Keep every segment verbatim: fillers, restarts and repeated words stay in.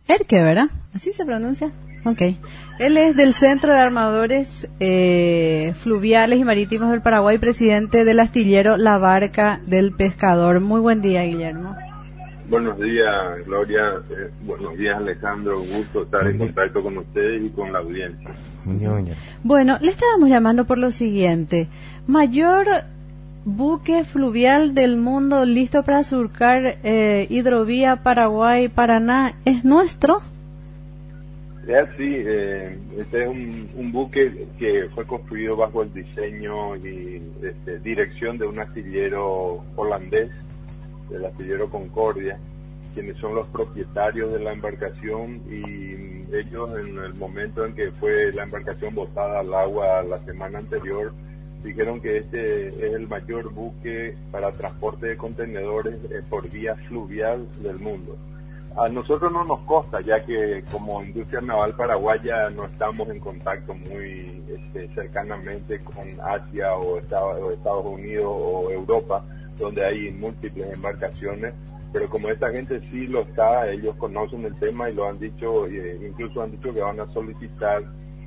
Erque, ¿verdad? ¿Así se pronuncia? Ok. Él es del Centro de Armadores eh, Fluviales y Marítimos del Paraguay, presidente del astillero La Barca del Pescador. Muy buen día, Guillermo. Buenos días, Gloria. Eh, buenos días, Alejandro. Un gusto estar en contacto con ustedes y con la audiencia. Bueno, le estábamos llamando por lo siguiente. Mayor buque fluvial del mundo listo para surcar eh, hidrovía Paraguay-Paraná, ¿es nuestro? Es así, eh, este es un, un buque que fue construido bajo el diseño y este, dirección de un astillero holandés, del astillero Concordia, quienes son los propietarios de la embarcación, y ellos en el momento en que fue la embarcación botada al agua la semana anterior, dijeron que este es el mayor buque para transporte de contenedores eh, por vía fluvial del mundo. A nosotros no nos consta, ya que como industria naval paraguaya no estamos en contacto muy este, cercanamente con Asia o Estados, o Estados Unidos o Europa, donde hay múltiples embarcaciones, pero como esta gente sí lo está, ellos conocen el tema y lo han dicho, eh, incluso han dicho que van a solicitar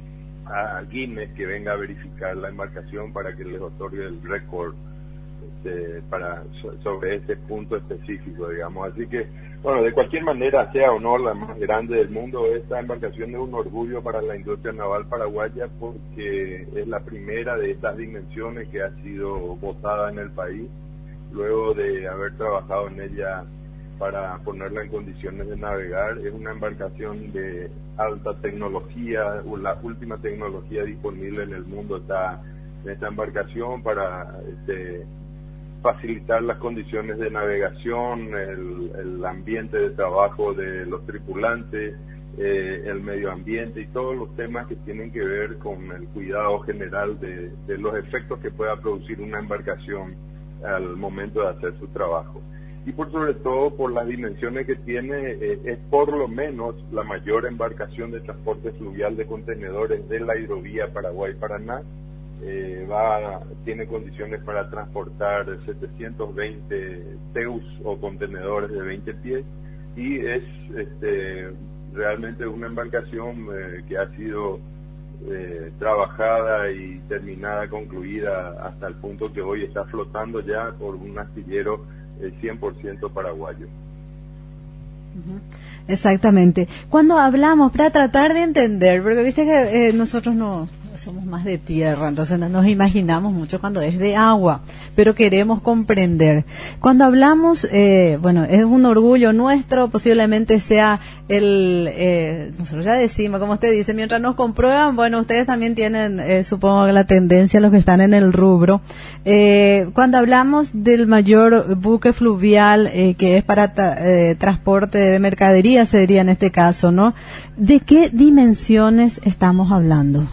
a Guinness que venga a verificar la embarcación para que les otorgue el récord este, para sobre este punto específico, digamos. Así que, bueno, de cualquier manera, sea o no la más grande del mundo, esta embarcación es un orgullo para la industria naval paraguaya, porque es la primera de estas dimensiones que ha sido botada en el país, luego de haber trabajado en ella para ponerla en condiciones de navegar. Es una embarcación de alta tecnología, la última tecnología disponible en el mundo está en esta embarcación para este, facilitar las condiciones de navegación, el, el ambiente de trabajo de los tripulantes, eh, el medio ambiente y todos los temas que tienen que ver con el cuidado general de, de los efectos que pueda producir una embarcación al momento de hacer su trabajo. Y por sobre todo por las dimensiones que tiene, eh, es por lo menos la mayor embarcación de transporte fluvial de contenedores de la hidrovía Paraguay-Paraná. Eh, va, tiene condiciones para transportar setecientos veinte teus o contenedores de veinte pies, y es este, realmente una embarcación eh, que ha sido eh, trabajada y terminada, concluida hasta el punto que hoy está flotando ya por un astillero eh, cien por ciento paraguayo. Exactamente. Cuando hablamos, para tratar de entender, porque viste que eh, nosotros no somos más de tierra, entonces no nos imaginamos mucho cuando es de agua, pero queremos comprender. Cuando hablamos, eh, bueno, es un orgullo nuestro, posiblemente sea el, eh, nosotros ya decimos, como usted dice, mientras nos comprueban, bueno, ustedes también tienen, eh, supongo, la tendencia, los que están en el rubro. Eh, cuando hablamos del mayor buque fluvial, eh, que es para tra- eh, transporte de mercadería, sería en este caso, ¿no? ¿De qué dimensiones estamos hablando?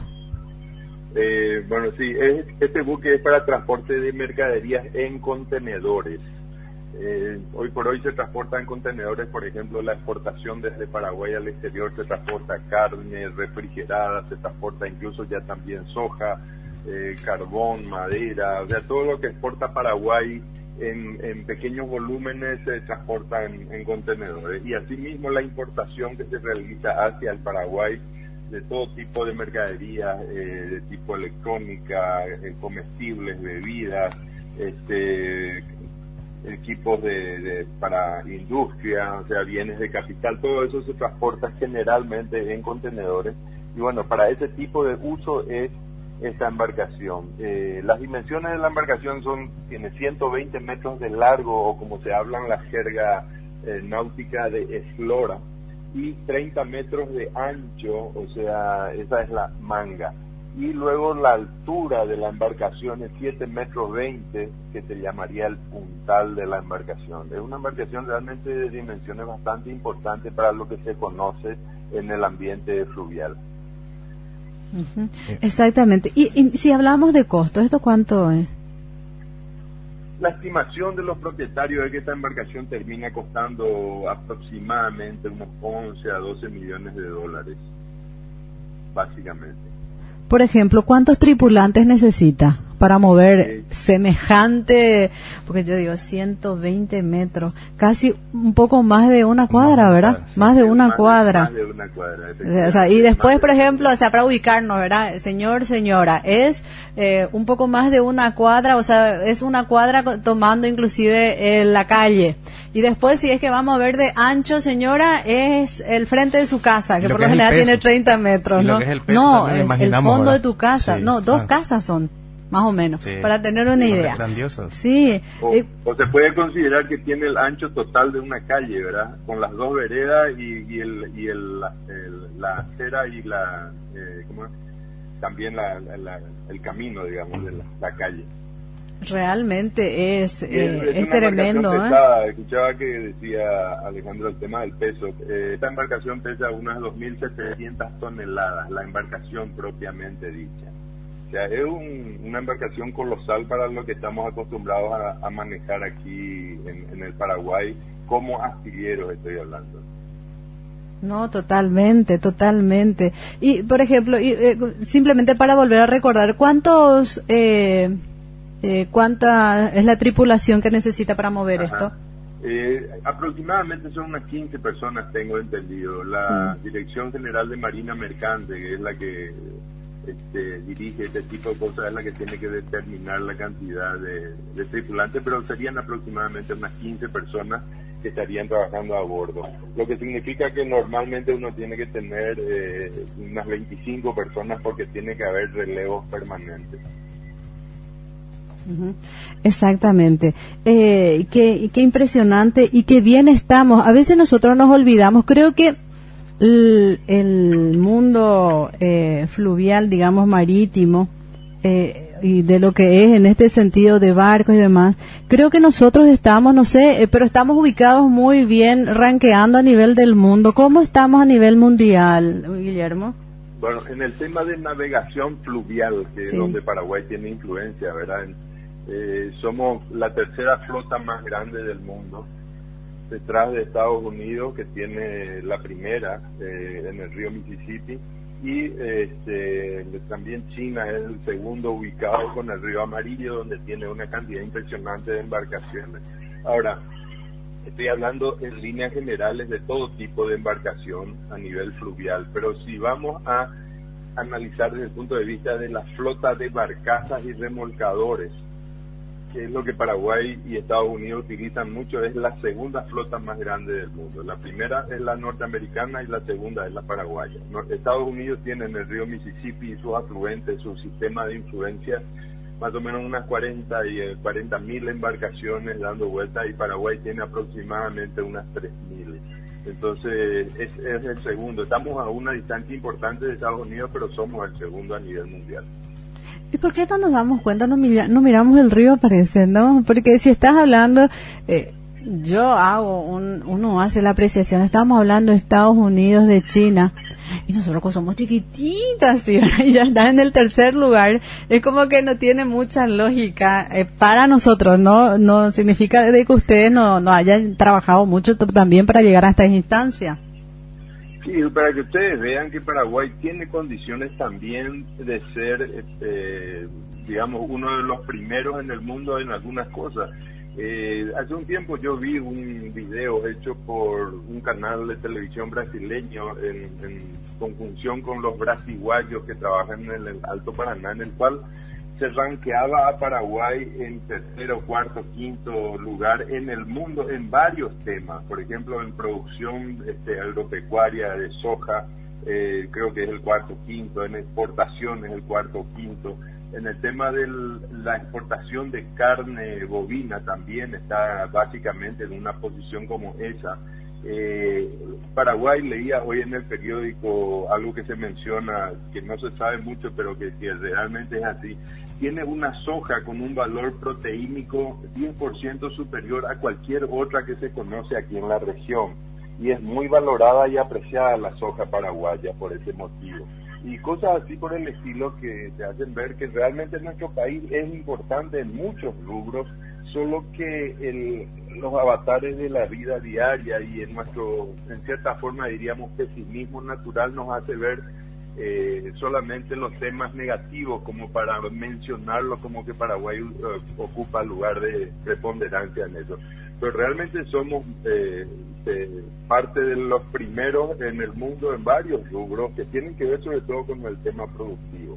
Eh, bueno, sí, es, este buque es para transporte de mercaderías en contenedores. Eh, hoy por hoy se transportan contenedores, por ejemplo, la exportación desde Paraguay al exterior, se transporta carne refrigerada, se transporta incluso ya también soja, eh, carbón, madera, o sea, todo lo que exporta Paraguay en, en pequeños volúmenes se transporta en, en contenedores. Y asimismo la importación que se realiza hacia el Paraguay de todo tipo de mercaderías, eh, de tipo electrónica, eh, comestibles, bebidas, este, equipos de, de para industria, o sea, bienes de capital, todo eso se transporta generalmente en contenedores. Y bueno, para ese tipo de uso es esta embarcación. Eh, las dimensiones de la embarcación son, tiene ciento veinte metros de largo, o como se habla en la jerga eh, náutica, de eslora, y treinta metros de ancho, o sea, esa es la manga. Y luego la altura de la embarcación es siete metros veinte, que se llamaría el puntal de la embarcación. Es una embarcación realmente de dimensiones bastante importantes para lo que se conoce en el ambiente fluvial. Uh-huh. Exactamente. Y, y si hablamos de costo, ¿esto cuánto es? La estimación de los propietarios es que esta embarcación termina costando aproximadamente unos once a doce millones de dólares, básicamente. Por ejemplo, ¿cuántos tripulantes necesita para mover semejante, porque yo digo ciento veinte metros, casi un poco más de una cuadra, ¿verdad? Más de una cuadra. Más de una cuadra. O sea, y después, por ejemplo, o sea, para ubicarnos, ¿verdad? Señor, señora, es eh, un poco más de una cuadra, o sea, es una cuadra tomando inclusive eh, la calle. Y después, si es que vamos a ver de ancho, señora, es el frente de su casa, que por lo general tiene treinta metros, ¿no? No, es el fondo, ¿verdad?, de tu casa. Sí, no, dos ah. casas son, más o menos, sí, para tener una idea. Grandiosos. Sí. O, eh, o se puede considerar que tiene el ancho total de una calle, ¿verdad? Con las dos veredas y, y, el, y el, el, la acera y la, eh, ¿cómo es? También la, la, la, el camino, digamos, de la, la calle. Realmente es, eh, es, es tremendo. Pesada. ¿eh? Escuchaba que decía Alejandro el tema del peso. Eh, esta embarcación pesa unas dos mil setecientas toneladas, la embarcación propiamente dicha. O sea, es un, una embarcación colosal para lo que estamos acostumbrados a, a manejar aquí en, en el Paraguay, como astilleros estoy hablando. No, totalmente, totalmente. Y, por ejemplo, y, eh, simplemente para volver a recordar, ¿cuántos... Eh, Eh, ¿cuánta es la tripulación que necesita para mover Ajá. esto? Eh, aproximadamente son unas quince personas, tengo entendido. La sí. Dirección General de Marina Mercante, que es la que este, dirige este tipo de cosas, es la que tiene que determinar la cantidad de, de tripulantes, pero serían aproximadamente unas quince personas que estarían trabajando a bordo. Lo que significa que normalmente uno tiene que tener eh, unas veinticinco personas porque tiene que haber relevos permanentes. Uh-huh. Exactamente. Eh, qué, qué impresionante y qué bien estamos. A veces nosotros nos olvidamos. Creo que el, el mundo eh, fluvial, digamos, marítimo, eh, y de lo que es en este sentido de barcos y demás, creo que nosotros estamos, no sé, eh, pero estamos ubicados muy bien, rankeando a nivel del mundo. ¿Cómo estamos a nivel mundial, Guillermo? Bueno, en el tema de navegación fluvial, que sí. es donde Paraguay tiene influencia, ¿verdad? Eh, somos la tercera flota más grande del mundo, detrás de Estados Unidos, que tiene la primera eh, en el río Mississippi, y este, también China es el segundo ubicado con el río Amarillo, donde tiene una cantidad impresionante de embarcaciones. Ahora, estoy hablando en líneas generales de todo tipo de embarcación a nivel fluvial, pero si vamos a analizar desde el punto de vista de la flota de barcazas y remolcadores, que es lo que Paraguay y Estados Unidos utilizan mucho, es la segunda flota más grande del mundo. La primera es la norteamericana y la segunda es la paraguaya. Estados Unidos tiene en el río Mississippi y sus afluentes, su sistema de influencia, más o menos unas cuarenta y cuarenta mil embarcaciones dando vueltas, y Paraguay tiene aproximadamente unas tres mil. Entonces es, es el segundo. Estamos a una distancia importante de Estados Unidos, pero somos el segundo a nivel mundial. ¿Y por qué no nos damos cuenta, no, mira, no miramos el río, parece, no? Porque si estás hablando, eh, yo hago, un, uno hace la apreciación, estamos hablando de Estados Unidos, de China, y nosotros somos chiquititas, ¿sí? Y ya están en el tercer lugar. Es como que no tiene mucha lógica eh, para nosotros, ¿no? No significa de que ustedes no, no hayan trabajado mucho t- también para llegar a esta instancia. Sí, para que ustedes vean que Paraguay tiene condiciones también de ser, este, digamos, uno de los primeros en el mundo en algunas cosas. Eh, hace un tiempo yo vi un video hecho por un canal de televisión brasileño en, en conjunción con los brasiguayos que trabajan en el Alto Paraná, en el cual se ranqueaba a Paraguay en tercero, cuarto, quinto lugar en el mundo en varios temas. Por ejemplo, en producción este, agropecuaria de soja, eh, creo que es el cuarto, quinto. En exportación es el cuarto, quinto. En el tema de la exportación de carne bovina también está básicamente en una posición como esa. Eh, Paraguay, leía hoy en el periódico algo que se menciona, que no se sabe mucho, pero que, que realmente es así. Tiene una soja con un valor proteínico diez por ciento superior a cualquier otra que se conoce aquí en la región. Y es muy valorada y apreciada la soja paraguaya por ese motivo. Y cosas así por el estilo que te hacen ver que realmente nuestro país es importante en muchos rubros, solo que el, los avatares de la vida diaria y en nuestro, en cierta forma diríamos, pesimismo natural nos hace ver eh, solamente los temas negativos como para mencionarlo como que Paraguay uh, ocupa lugar de preponderancia en eso. Pero realmente somos eh, eh, parte de los primeros en el mundo en varios rubros que tienen que ver sobre todo con el tema productivo.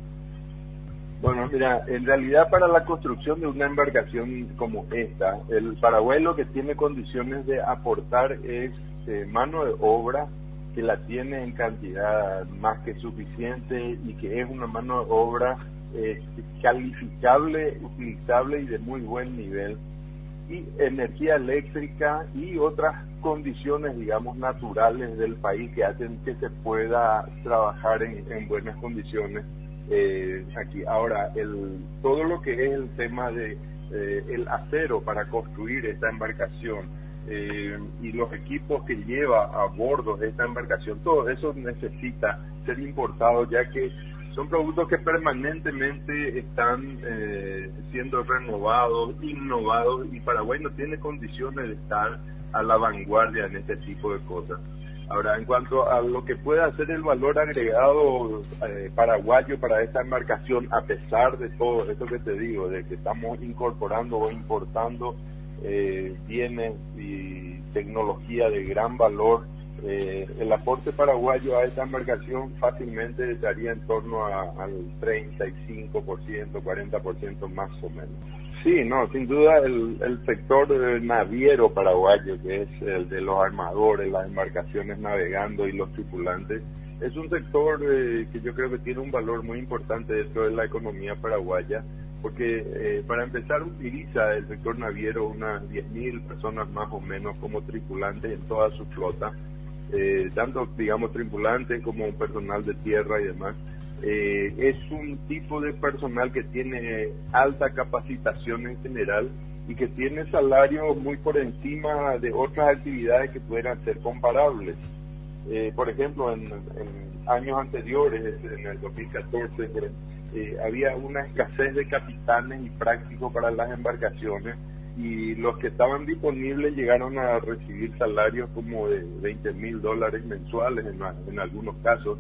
Bueno, mira, en realidad para la construcción de una embarcación como esta, el Paraguay lo que tiene condiciones de aportar es eh, mano de obra que la tiene en cantidad más que suficiente y que es una mano de obra eh, calificable, utilizable y de muy buen nivel, y energía eléctrica y otras condiciones, digamos, naturales del país que hacen que se pueda trabajar en, en buenas condiciones eh, aquí. Ahora, el, todo lo que es el tema de eh, el acero para construir esta embarcación eh, y los equipos que lleva a bordo de esta embarcación, todo eso necesita ser importado, ya que son productos que permanentemente están eh, siendo renovados, innovados, y Paraguay no tiene condiciones de estar a la vanguardia en este tipo de cosas. Ahora, en cuanto a lo que puede hacer el valor agregado eh, paraguayo para esta embarcación, a pesar de todo esto que te digo, de que estamos incorporando o importando eh, bienes y tecnología de gran valor, Eh, el aporte paraguayo a esta embarcación fácilmente estaría en torno a, al treinta y cinco por ciento, cuarenta por ciento más o menos. Sí, no, sin duda el, el sector eh, naviero paraguayo, que es el de los armadores, las embarcaciones navegando y los tripulantes, es un sector eh, que yo creo que tiene un valor muy importante dentro de la economía paraguaya, porque eh, para empezar utiliza el sector naviero unas diez mil personas más o menos como tripulantes en toda su flota. Eh, tanto digamos tripulantes como personal de tierra y demás. Eh, es un tipo de personal que tiene alta capacitación en general y que tiene salarios muy por encima de otras actividades que pudieran ser comparables. Eh, por ejemplo, en, en años anteriores, en el dos mil catorce, eh, había una escasez de capitanes y prácticos para las embarcaciones, y los que estaban disponibles llegaron a recibir salarios como de veinte mil dólares mensuales en, en algunos casos.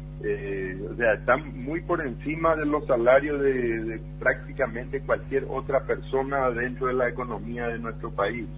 Eh, o sea, están muy por encima de los salarios de, de prácticamente cualquier otra persona dentro de la economía de nuestro país.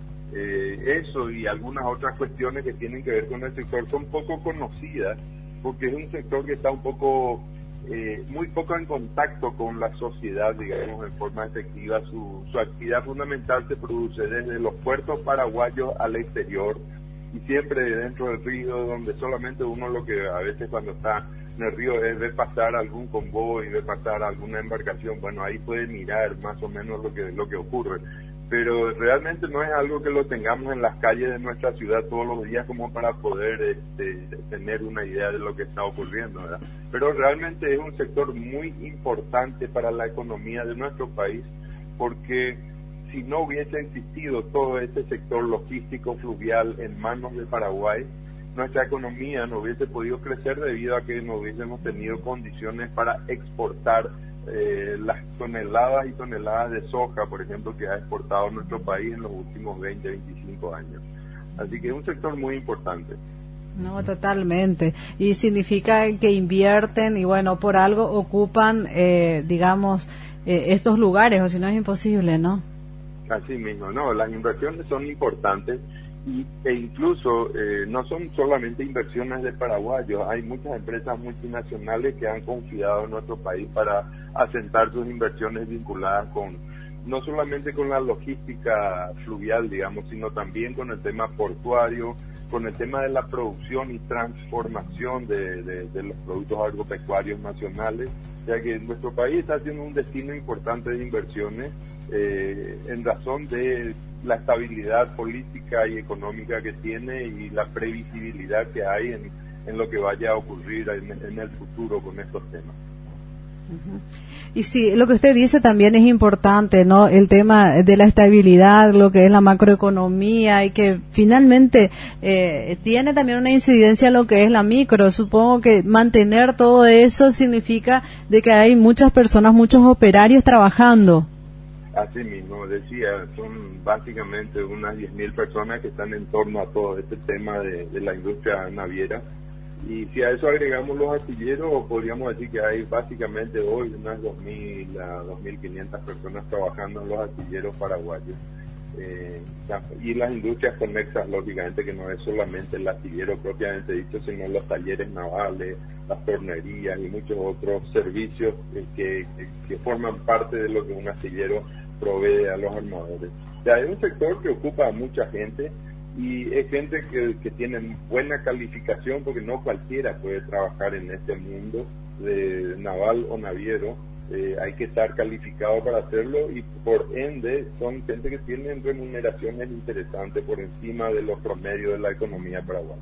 Eh, eso y algunas otras cuestiones que tienen que ver con el sector son poco conocidas, porque es un sector que está un poco... Eh, muy poco en contacto con la sociedad, digamos, en forma efectiva. Su, su actividad fundamental se produce desde los puertos paraguayos al exterior y siempre dentro del río, donde solamente uno lo que a veces cuando está en el río es ver pasar algún convoy, ver pasar alguna embarcación. Bueno, ahí puede mirar más o menos lo que, lo que ocurre, pero realmente no es algo que lo tengamos en las calles de nuestra ciudad todos los días como para poder este, tener una idea de lo que está ocurriendo, ¿verdad? Pero realmente es un sector muy importante para la economía de nuestro país, porque si no hubiese existido todo este sector logístico fluvial en manos de Paraguay, nuestra economía no hubiese podido crecer debido a que no hubiésemos tenido condiciones para exportar Eh, las toneladas y toneladas de soja, por ejemplo, que ha exportado nuestro país en los últimos veinte, veinticinco años. Así que es un sector muy importante. No, totalmente. Y significa que invierten y, bueno, por algo ocupan, eh, digamos, eh, estos lugares, o si no es imposible, ¿no? Así mismo, no, las inversiones son importantes y, e incluso eh, no son solamente inversiones de paraguayos, hay muchas empresas multinacionales que han confiado en nuestro país para asentar sus inversiones vinculadas con, no solamente con la logística fluvial, digamos, sino también con el tema portuario, con el tema de la producción y transformación de, de, de los productos agropecuarios nacionales, ya que nuestro país está siendo un destino importante de inversiones eh, en razón de la estabilidad política y económica que tiene y la previsibilidad que hay en, en lo que vaya a ocurrir en, en el futuro con estos temas. Uh-huh. Y sí, lo que usted dice también es importante, ¿no? El tema de la estabilidad, lo que es la macroeconomía, y que finalmente eh, tiene también una incidencia en lo que es la micro. Supongo que mantener todo eso significa de que hay muchas personas, muchos operarios trabajando. Así mismo, decía, son básicamente unas diez mil personas que están en torno a todo este tema de, de la industria naviera. Y si a eso agregamos los astilleros, podríamos decir que hay básicamente hoy unas dos mil a dos mil quinientas personas trabajando en los astilleros paraguayos. Eh, y las industrias conexas, lógicamente, que no es solamente el astillero propiamente dicho, sino los talleres navales, las tornerías y muchos otros servicios eh, que, que, que forman parte de lo que un astillero provee a los armadores. O sea, es un sector que ocupa a mucha gente y es gente que, que tiene buena calificación, porque no cualquiera puede trabajar en este mundo de naval o naviero. Eh, hay que estar calificado para hacerlo y por ende son gente que tienen remuneraciones interesantes por encima de los promedios de la economía paraguaya.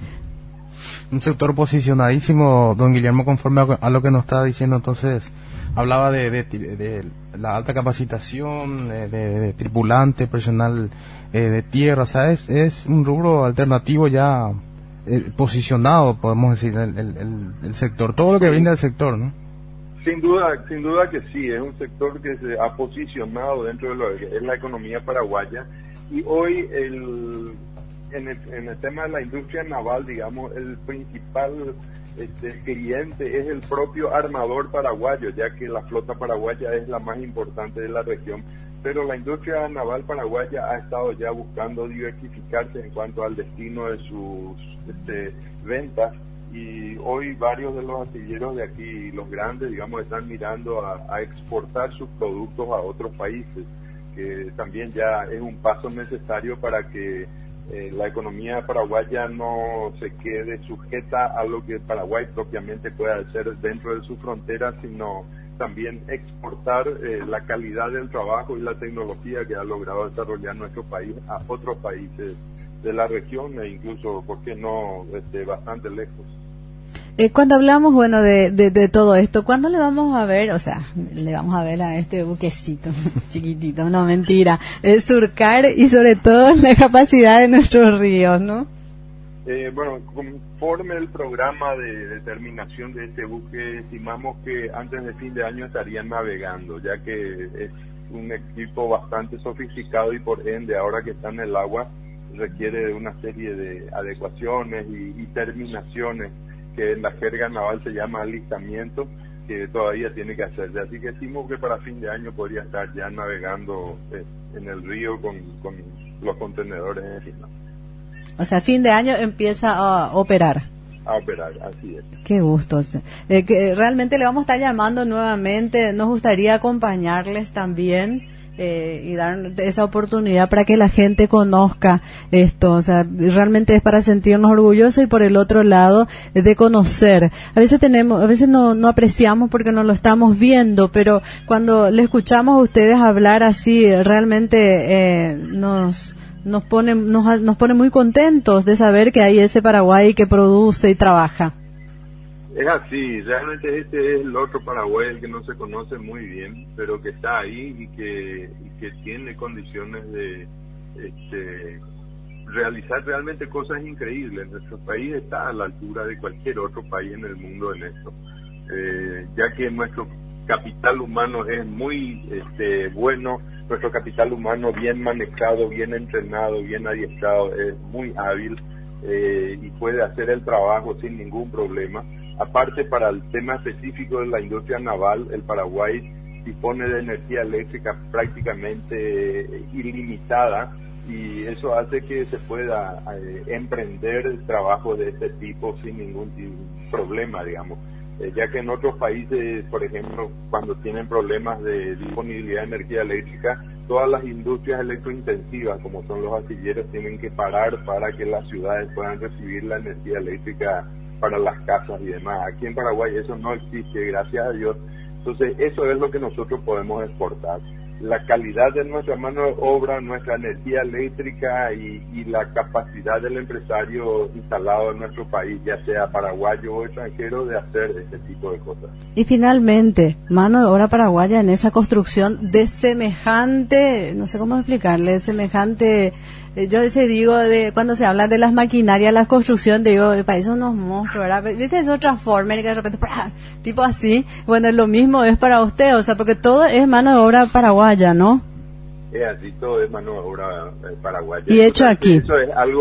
Un sector posicionadísimo, don Guillermo, conforme a lo que nos está diciendo. Entonces hablaba de, de, de la alta capacitación de, de, de tripulante, personal eh, de tierra. O sea, es, es un rubro alternativo ya eh, posicionado, podemos decir, el, el, el, el sector, todo lo que brinda el sector, ¿no? Sin duda, sin duda que sí, es un sector que se ha posicionado dentro de lo que es la economía paraguaya, y hoy el, en, el, en el tema de la industria naval, digamos, el principal este, cliente es el propio armador paraguayo, ya que la flota paraguaya es la más importante de la región, pero la industria naval paraguaya ha estado ya buscando diversificarse en cuanto al destino de sus este, ventas. Y hoy varios de los astilleros de aquí, los grandes, digamos, están mirando a, a exportar sus productos a otros países, que también ya es un paso necesario para que eh, la economía paraguaya no se quede sujeta a lo que Paraguay propiamente pueda hacer dentro de sus fronteras, sino también exportar eh, la calidad del trabajo y la tecnología que ha logrado desarrollar nuestro país a otros países de la región e incluso, ¿por qué no?, este, bastante lejos. Eh, cuando hablamos, bueno, de, de, de todo esto, ¿cuándo le vamos a ver, o sea, le vamos a ver a este buquecito chiquitito, no, mentira, eh, surcar y sobre todo la capacidad de nuestros ríos, ¿no? Eh, bueno, conforme el programa de determinación de este buque, estimamos que antes de fin de año estarían navegando, ya que es un equipo bastante sofisticado y por ende, ahora que está en el agua, requiere de una serie de adecuaciones y, y terminaciones que en la jerga naval se llama alistamiento, que todavía tiene que hacerse. Así que estimo que para fin de año podría estar ya navegando eh, en el río con, con los contenedores encima. O sea, fin de año empieza a operar. A operar, así es. Qué gusto. Eh, que realmente le vamos a estar llamando nuevamente. Nos gustaría acompañarles también. Eh, y dar esa oportunidad para que la gente conozca esto, o sea, realmente es para sentirnos orgullosos y por el otro lado de conocer. A veces tenemos, a veces no, no apreciamos porque no lo estamos viendo, pero cuando le escuchamos a ustedes hablar así, realmente eh, nos nos pone nos, nos pone muy contentos de saber que hay ese Paraguay que produce y trabaja. Es así, realmente este es el otro Paraguay, el que no se conoce muy bien, pero que está ahí y que, y que tiene condiciones de este, realizar realmente cosas increíbles. Nuestro país está a la altura de cualquier otro país en el mundo en esto, eh, ya que nuestro capital humano es muy este, bueno, nuestro capital humano bien manejado, bien entrenado, bien adiestrado, es muy hábil eh, y puede hacer el trabajo sin ningún problema. Aparte, para el tema específico de la industria naval, el Paraguay dispone de energía eléctrica prácticamente ilimitada y eso hace que se pueda eh, emprender trabajos de este tipo sin ningún problema, digamos. Eh, ya que en otros países, por ejemplo, cuando tienen problemas de disponibilidad de energía eléctrica, todas las industrias electrointensivas, como son los astilleros, tienen que parar para que las ciudades puedan recibir la energía eléctrica para las casas y demás. Aquí en Paraguay eso no existe, gracias a Dios. Entonces eso es lo que nosotros podemos exportar. La calidad de nuestra mano de obra, nuestra energía eléctrica y, y la capacidad del empresario instalado en nuestro país, ya sea paraguayo o extranjero, de hacer este tipo de cosas. Y finalmente, mano de obra paraguaya en esa construcción de semejante, no sé cómo explicarle, semejante, eh, yo ese digo, de cuando se habla de las maquinarias, la construcción, digo, parecen unos monstruos, ¿verdad? ¿Viste esos transformers que de repente, ¡prá! Tipo así? Bueno, lo mismo es para usted, o sea, porque todo es mano de obra paraguaya, ¿no? Es así, todo es mano de obra eh, paraguaya. Y hecho aquí. Eso es algo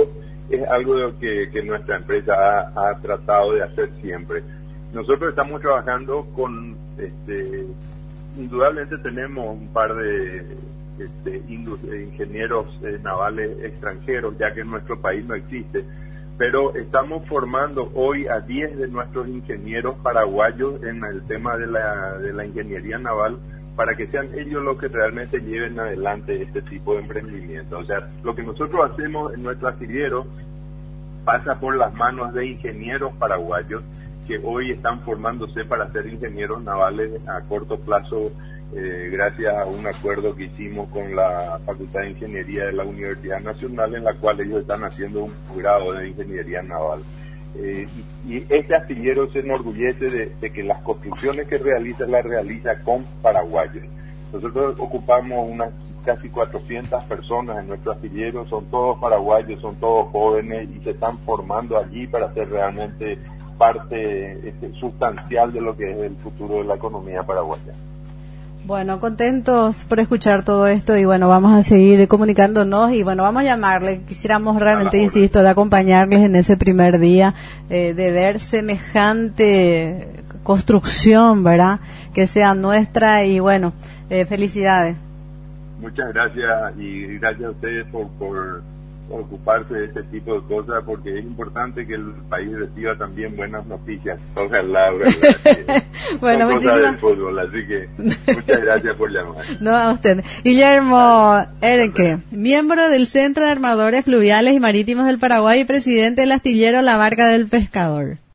es algo que, que nuestra empresa ha, ha tratado de hacer siempre. Nosotros estamos trabajando con, este, indudablemente tenemos un par de este, ingenieros eh, navales extranjeros, ya que en nuestro país no existe, pero estamos formando hoy a diez de nuestros ingenieros paraguayos en el tema de la, de la ingeniería naval, para que sean ellos los que realmente lleven adelante este tipo de emprendimiento. O sea, lo que nosotros hacemos en nuestro astillero pasa por las manos de ingenieros paraguayos que hoy están formándose para ser ingenieros navales a corto plazo, eh, gracias a un acuerdo que hicimos con la Facultad de Ingeniería de la Universidad Nacional, en la cual ellos están haciendo un grado de ingeniería naval. Eh, y, y este astillero se enorgullece de, de que las construcciones que realiza, las realiza con paraguayos. Nosotros ocupamos unas casi cuatrocientas personas en nuestro astillero, son todos paraguayos, son todos jóvenes y se están formando allí para ser realmente parte este, sustancial de lo que es el futuro de la economía paraguaya. Bueno, contentos por escuchar todo esto y bueno, vamos a seguir comunicándonos y bueno, vamos a llamarle. Quisiéramos realmente, insisto, de acompañarles en ese primer día, eh, de ver semejante construcción, ¿verdad? Que sea nuestra y bueno, eh, felicidades. Muchas gracias y gracias a ustedes por, por, por ocuparse de este tipo de cosas, porque es importante que el país reciba también buenas noticias. Ojalá, ¿verdad? Bueno, son muchísimas... cosas del fútbol, así que muchas gracias por llamar. No, a usted. Guillermo Erenque, miembro del Centro de Armadores Fluviales y Marítimos del Paraguay y presidente del astillero La Barca del Pescador.